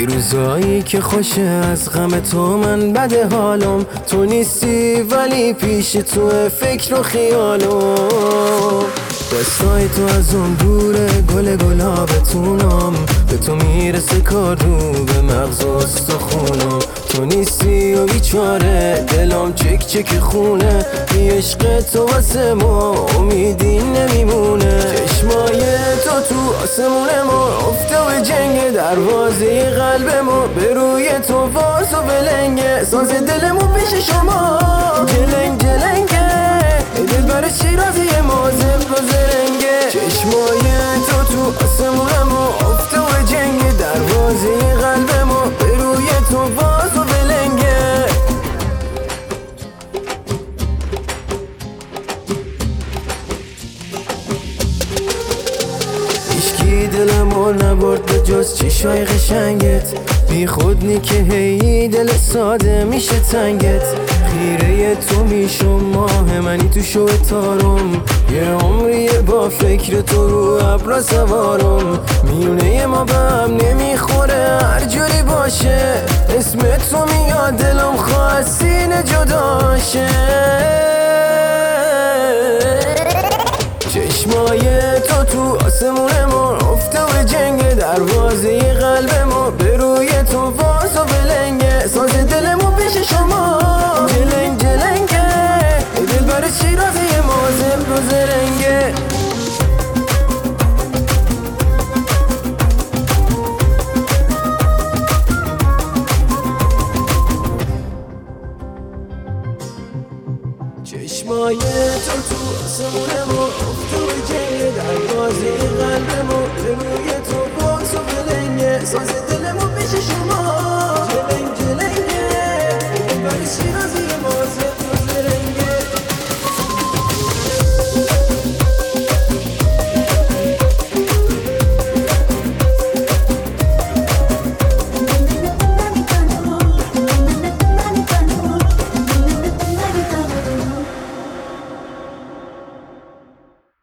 روزایی که خوشه از غم تو من بده حالم، تو نیستی ولی پیش تو فکر و خیالم. دستای تو از اون دوره گل گلابتونم، به تو میرسه کار رو به مغز و استخونم. تو نیستی و بیچاره دلم چک چک خونه، بی عشق تو واسه ما امیدی نمیمونه. چشمای تو آسمون ما افته و جنگ دروازه قلب ما، به روی تو واز و بلنگه ساز دلمو پیش شما. جلنگ جلنگه دل بر شیرازی ما زب و زرنگه. چشمای تو آسمون ما افته و جنگ دروازه قلب ما، به روی تو واز و بلنگه. هیچکی دلمو نبرد به جز چشای قشنگت، بی خود نی که هی دل ساده میشه تنگت. خیره تو میشم ماه منی تو شو تارم، یه عمریه با فکر تو رو ابرا سوارم. میونه ما به هم نمیخوره هر جوری باشه، اسم تو میاد دلم خواهد سینه جداشه. چشمای تو آسمون ما افته و جنگ دروازه قلب ما، به روی تو واز و بلنگه ساز دلمو پیش شما. جلنگ جلنگه دل بر شیرازی ما زب و زرنگه. چشمای تو آسمون ما افته و جنگ دروازه قلب ما، به روی تو باز و بلنگه ساز